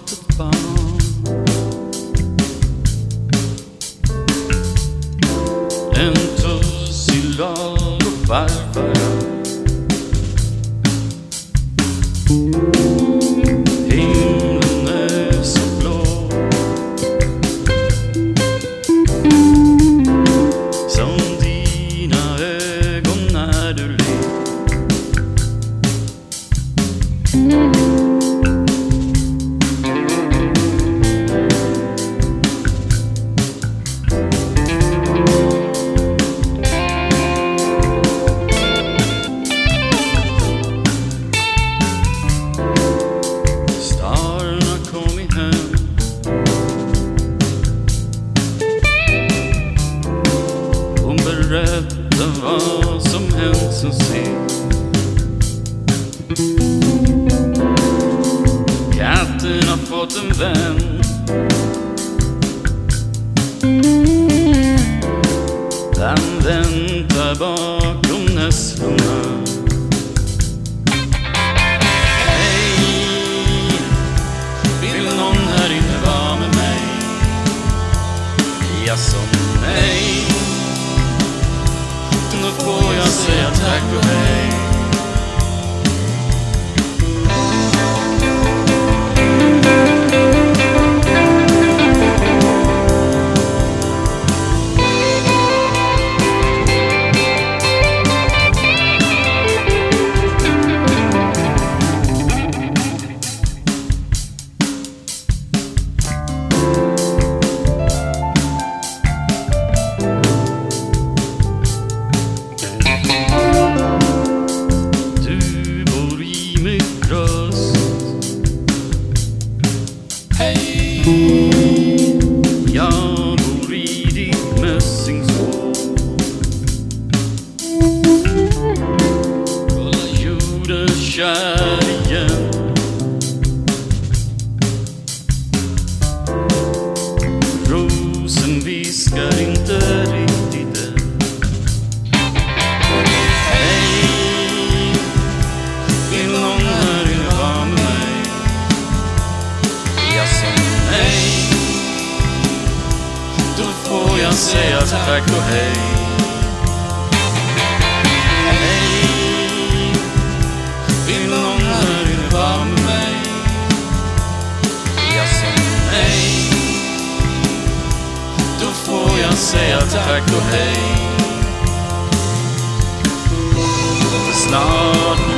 fått ett barn. En tussilad och farfar. Himlen är så blå, som dina ögon när du ler. Starna kommit hem, hon berättar vad som hänt sen sist. Katten har fått en vän, den väntar bakom nässlorna. Hej, vill någon här inne vara med mig? Jag sa nej, då får jag säga tack och hej. Jag bor i ditt mässingshår. Kolla jorden kär igen. Rosen viskar inte riktigt än. Hej, vill någon här inne vara med mig? Jag sa nej, då får jag säga tack och hej. Hej, vill någon här inne vara med mig? Jag sa nej, då får jag säga tack och hej. Snart